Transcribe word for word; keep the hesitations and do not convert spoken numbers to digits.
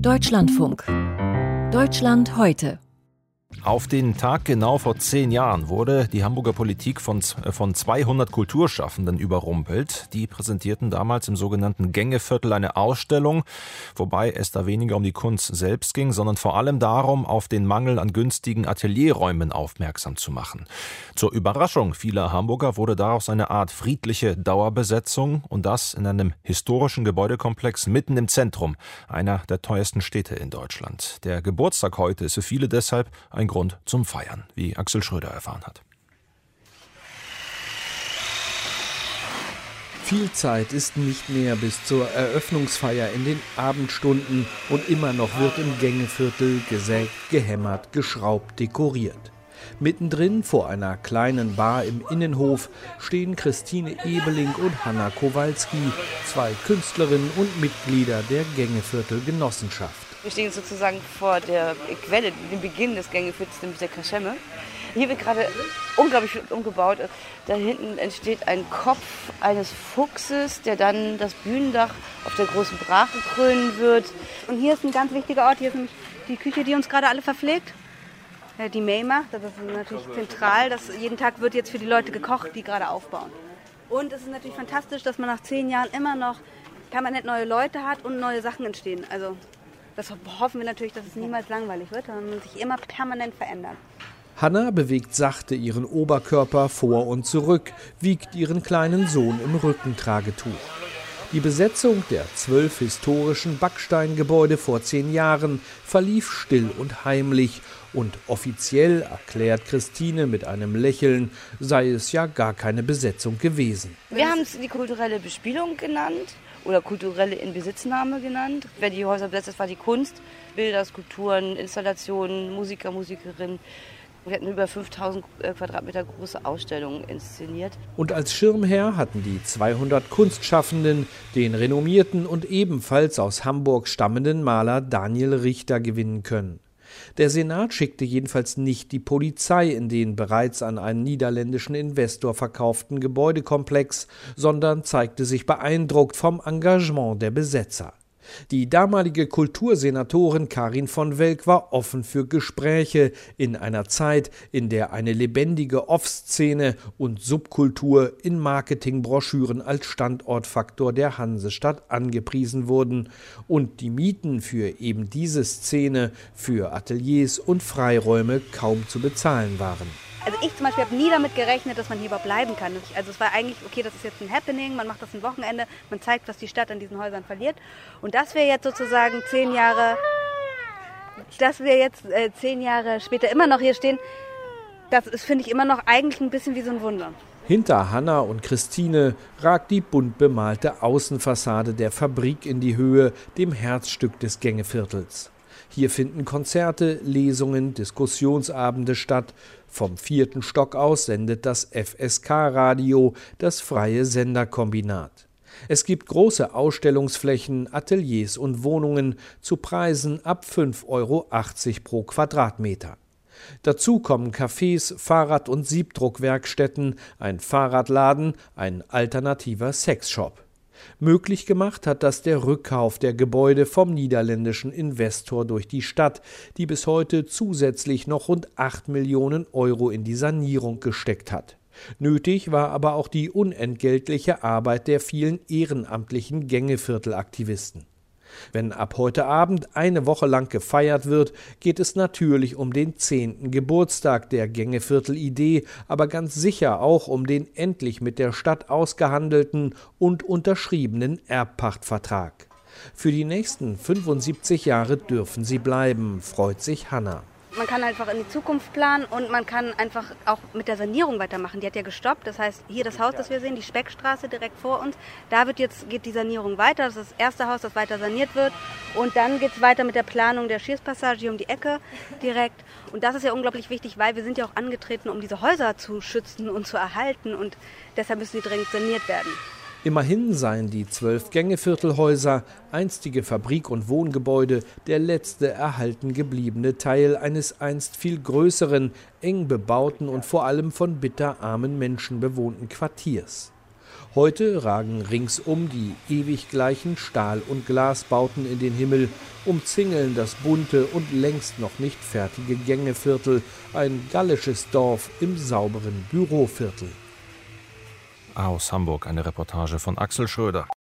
Deutschlandfunk. Deutschland heute. Auf den Tag genau vor zehn Jahren wurde die Hamburger Politik von, von zweihundert Kulturschaffenden überrumpelt. Die präsentierten damals im sogenannten Gängeviertel eine Ausstellung, wobei es da weniger um die Kunst selbst ging, sondern vor allem darum, auf den Mangel an günstigen Atelierräumen aufmerksam zu machen. Zur Überraschung vieler Hamburger wurde daraus eine Art friedliche Dauerbesetzung und das in einem historischen Gebäudekomplex mitten im Zentrum, einer der teuersten Städte in Deutschland. Der Geburtstag heute ist für viele deshalb ein Grund zum Feiern, wie Axel Schröder erfahren hat. Viel Zeit ist nicht mehr bis zur Eröffnungsfeier in den Abendstunden und immer noch wird im Gängeviertel gesägt, gehämmert, geschraubt, dekoriert. Mittendrin vor einer kleinen Bar im Innenhof stehen Christine Ebeling und Hanna Kowalski, zwei Künstlerinnen und Mitglieder der Gängeviertel-Genossenschaft. Wir stehen sozusagen vor der Quelle, dem Beginn des Gängeviertels, nämlich der Kaschemme. Hier wird gerade unglaublich viel umgebaut. Da hinten entsteht ein Kopf eines Fuchses, der dann das Bühnendach auf der großen Brache krönen wird. Und hier ist ein ganz wichtiger Ort, hier ist nämlich die Küche, die uns gerade alle verpflegt. Die May macht, das ist natürlich zentral. Das, jeden Tag wird jetzt für die Leute gekocht, die gerade aufbauen. Und es ist natürlich fantastisch, dass man nach zehn Jahren immer noch permanent neue Leute hat und neue Sachen entstehen. Also das hoffen wir natürlich, dass es niemals langweilig wird, sondern sich immer permanent verändert. Hanna bewegt sachte ihren Oberkörper vor und zurück, wiegt ihren kleinen Sohn im Rückentragetuch. Die Besetzung der zwölf historischen Backsteingebäude vor zehn Jahren verlief still und heimlich. Und offiziell erklärt Christine mit einem Lächeln, sei es ja gar keine Besetzung gewesen. Wir haben es die kulturelle Bespielung genannt oder kulturelle Inbesitznahme genannt. Wer die Häuser besetzt, das war die Kunst, Bilder, Skulpturen, Installationen, Musiker, Musikerinnen. Wir hatten über fünftausend Quadratmeter große Ausstellungen inszeniert. Und als Schirmherr hatten die zweihundert Kunstschaffenden den renommierten und ebenfalls aus Hamburg stammenden Maler Daniel Richter gewinnen können. Der Senat schickte jedenfalls nicht die Polizei in den bereits an einen niederländischen Investor verkauften Gebäudekomplex, sondern zeigte sich beeindruckt vom Engagement der Besetzer. Die damalige Kultursenatorin Karin von Welk war offen für Gespräche in einer Zeit, in der eine lebendige Off-Szene und Subkultur in Marketingbroschüren als Standortfaktor der Hansestadt angepriesen wurden und die Mieten für eben diese Szene, für Ateliers und Freiräume kaum zu bezahlen waren. Also ich zum Beispiel habe nie damit gerechnet, dass man hier überhaupt bleiben kann. Also es war eigentlich, okay, das ist jetzt ein Happening, man macht das ein Wochenende, man zeigt, was die Stadt an diesen Häusern verliert. Und dass wir jetzt sozusagen zehn Jahre, dass wir jetzt äh, zehn Jahre später immer noch hier stehen, das ist, finde ich, immer noch eigentlich ein bisschen wie so ein Wunder. Hinter Hanna und Christine ragt die bunt bemalte Außenfassade der Fabrik in die Höhe, dem Herzstück des Gängeviertels. Hier finden Konzerte, Lesungen, Diskussionsabende statt. Vom vierten Stock aus sendet das F S K-Radio, das freie Senderkombinat. Es gibt große Ausstellungsflächen, Ateliers und Wohnungen zu Preisen ab fünf Euro achtzig pro Quadratmeter. Dazu kommen Cafés, Fahrrad- und Siebdruckwerkstätten, ein Fahrradladen, ein alternativer Sexshop. Möglich gemacht hat das der Rückkauf der Gebäude vom niederländischen Investor durch die Stadt, die bis heute zusätzlich noch rund acht Millionen Euro in die Sanierung gesteckt hat. Nötig war aber auch die unentgeltliche Arbeit der vielen ehrenamtlichen Gängeviertelaktivisten. Wenn ab heute Abend eine Woche lang gefeiert wird, geht es natürlich um den zehnten Geburtstag der Gängeviertel-Idee, aber ganz sicher auch um den endlich mit der Stadt ausgehandelten und unterschriebenen Erbpachtvertrag. Für die nächsten fünfundsiebzig Jahre dürfen sie bleiben, freut sich Hanna. Man kann einfach in die Zukunft planen und man kann einfach auch mit der Sanierung weitermachen. Die hat ja gestoppt. Das heißt, hier das Haus, das wir sehen, die Speckstraße direkt vor uns, da wird jetzt, geht die Sanierung weiter. Das ist das erste Haus, das weiter saniert wird. Und dann geht es weiter mit der Planung der Schierspassage hier um die Ecke direkt. Und das ist ja unglaublich wichtig, weil wir sind ja auch angetreten, um diese Häuser zu schützen und zu erhalten. Und deshalb müssen die dringend saniert werden. Immerhin seien die zwölf Gängeviertelhäuser, einstige Fabrik- und Wohngebäude, der letzte erhalten gebliebene Teil eines einst viel größeren, eng bebauten und vor allem von bitterarmen Menschen bewohnten Quartiers. Heute ragen ringsum die ewig gleichen Stahl- und Glasbauten in den Himmel, umzingeln das bunte und längst noch nicht fertige Gängeviertel, ein gallisches Dorf im sauberen Büroviertel. Aus Hamburg eine Reportage von Axel Schröder.